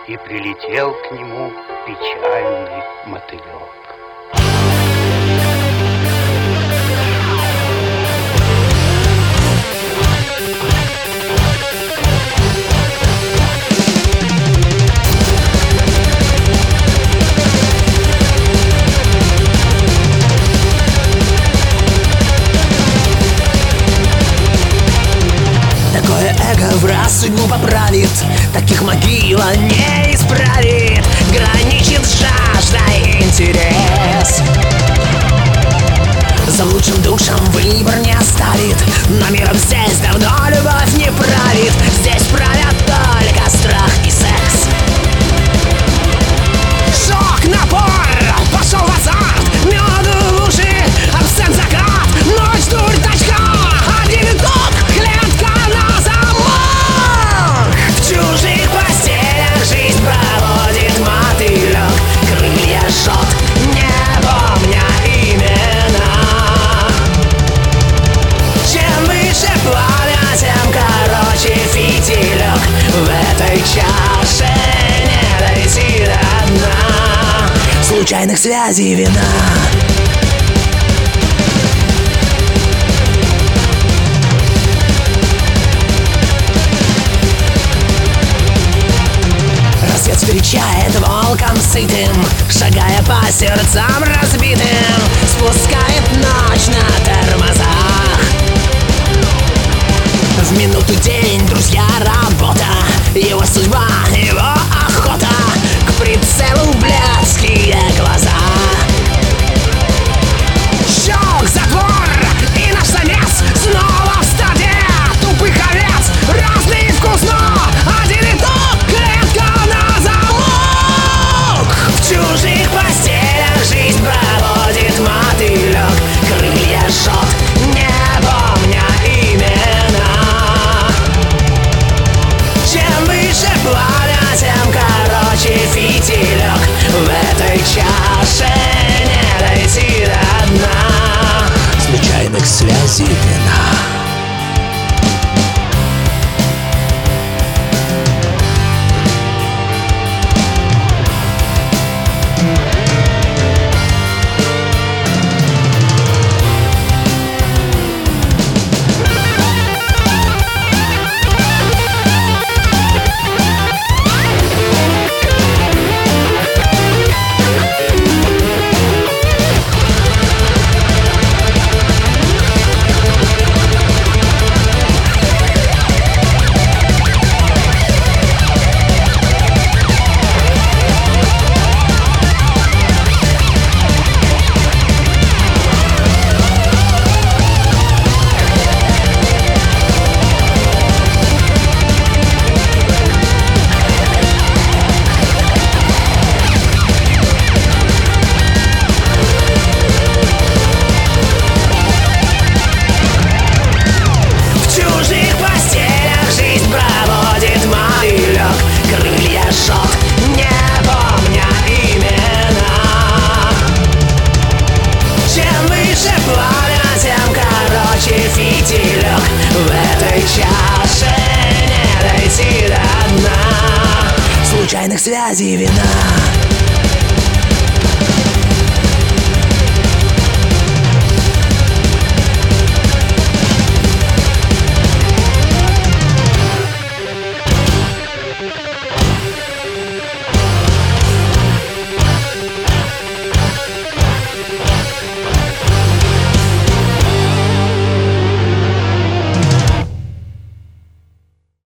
И прилетел к нему печальный мотылек. Такое эго в раз судьбу поправит, таких могила не исправит. Граничит жажда и интерес, за лучшим душем выбор не оставит. Но миром здесь давно любовь не правит. Здесь правят только страх и секс. Шок, напор, пошел в азарт, меду в уши, абсент, закат, ночь, дурь, точка, один итог, клетка на замок. В чужих постелях жизнь проводит мотылек, крылья жжет, не помня имена. Чем выше пламя, тем короче фитилек. В этой чаше не дойти до дна. Случайных связей вина. Рассвет встречает волком сытым, шагая по сердцам разбитым, спускает ночь на тормозах. В минуту день, друзья, работа, его судьба, его охота, к прицелу блядские глаза. Щелк, затвор и наш самец снова в стаде тупых овец. Разный вкус, но один итог, клетка на замок. В чужих постелях жизнь проводит мотылек, крылья жжет, не помня имена. Чем выше пламя, тем короче фитилек. В этой чаше не дойти до дна. Случайных связей вина. Фитилек. В этой чаше не дойти до дна. Случайных связей вина.